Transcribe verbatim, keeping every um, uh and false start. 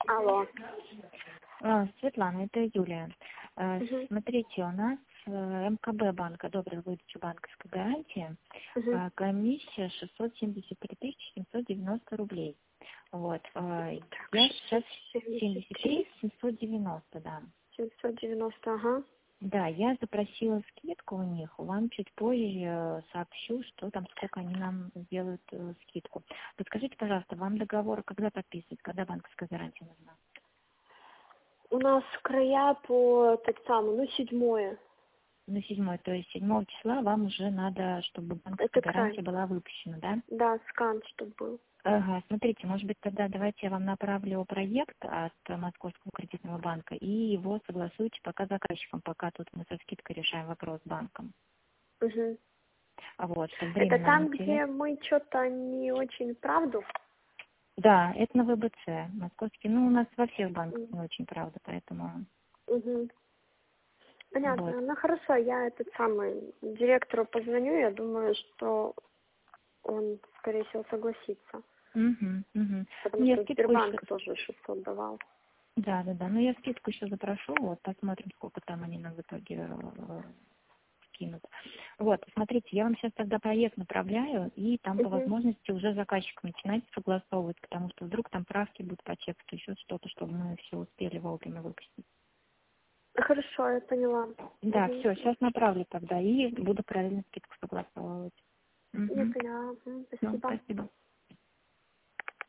Алло. А, Светлана, это Юлия. А, Угу. Смотрите, у нас э, эм ка бэ банк одобрил выдачу банковской гарантии. Угу. А, Комиссия шестьсот семьдесят три тысячи семьсот девяносто рублей. Вот. а, Так, Я шестьсот сейчас семьдесят семьдесят три три, тысячи семьсот девяносто, да. семьсот девяносто, ага. Да, я запросила скидку у них. Вам чуть позже э, сообщу, что там, сколько они нам сделают э, скидку. Подскажите, пожалуйста, вам договор когда подписывать, когда банковская гарантия нужна? У нас края по тот самый, ну, седьмое. На седьмое, то есть седьмого числа вам уже надо, чтобы банковская Это край. гарантия была выпущена, да? Да, скан, чтобы был. Ага, смотрите, может быть, тогда давайте я вам направлю проект от Московского кредитного банка и его согласуйте пока с заказчиком, пока тут мы со скидкой решаем вопрос с банком. Угу. А вот, чтобы Это время нам не там, терять. где мы что-то не очень правду? Да, это на вэ бэ цэ, московский, ну, у нас во всех банках Угу. не очень, правда, поэтому вот. Понятно. Ну, хорошо, я этот самый директору позвоню, я думаю, что он, скорее всего, согласится. Угу, угу. Ну, Потому я что скидку еще, Сбербанк тоже шестьсот давал. да, да, да, ну, я скидку еще запрошу, вот, посмотрим, сколько там они нам в итоге э, скинут. Вот, смотрите, я вам сейчас тогда проект направляю, и там по Угу. возможности уже заказчик начинайте согласовывать, потому что вдруг там правки будут по тексту, еще что-то, чтобы мы все успели вовремя выпустить. Хорошо, я поняла. Да, Угу. все, сейчас направлю тогда, и буду параллельно скидку согласовывать. Я Угу. поняла. Мгм. Все, Спасибо. спасибо.